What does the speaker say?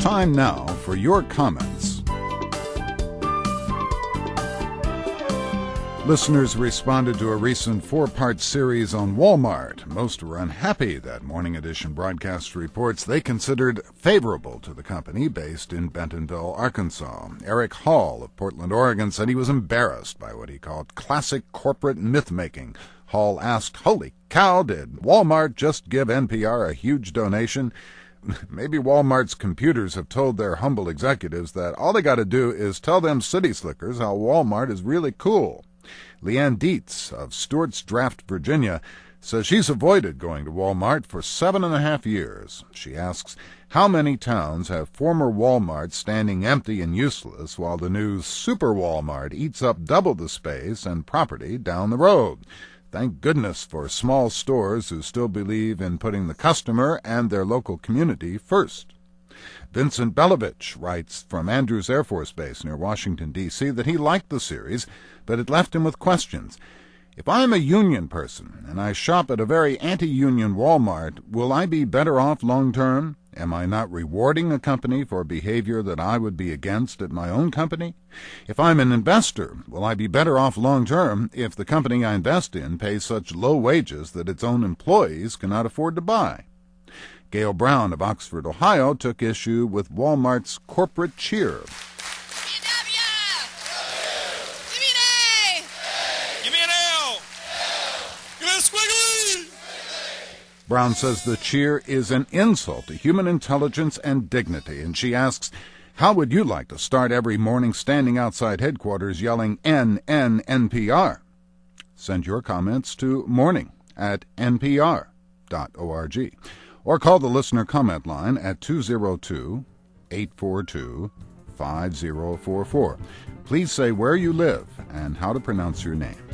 time now for your comments. Listeners responded to a recent 4-part series on Walmart. Most were unhappy that Morning Edition broadcast reports they considered favorable to the company based in Bentonville, Arkansas. Eric Hall of Portland, Oregon said he was embarrassed by what he called classic corporate myth-making. Hall asked, "Holy cow, did Walmart just give NPR a huge donation?" Maybe Walmart's computers have told their humble executives that all they got to do is tell them city slickers how Walmart is really cool. Leanne Dietz of Stewart's Draft, Virginia, says she's avoided going to Walmart for 7.5 years. She asks, how many towns have former Walmarts standing empty and useless while the new Super Walmart eats up double the space and property down the road? Thank goodness for small stores who still believe in putting the customer and their local community first. Vincent Belovich writes from Andrews Air Force Base near Washington, D.C., that he liked the series, but it left him with questions. If I'm a union person and I shop at a very anti-union Walmart, will I be better off long-term? Am I not rewarding a company for behavior that I would be against at my own company? If I'm an investor, will I be better off long-term if the company I invest in pays such low wages that its own employees cannot afford to buy? Gail Brown of Oxford, Ohio, took issue with Walmart's corporate cheer. Brown says the cheer is an insult to human intelligence and dignity, and she asks, how would you like to start every morning standing outside headquarters yelling NPR? Send your comments to morning@npr.org. Or call the listener comment line at 202-842-5044. Please say where you live and how to pronounce your name.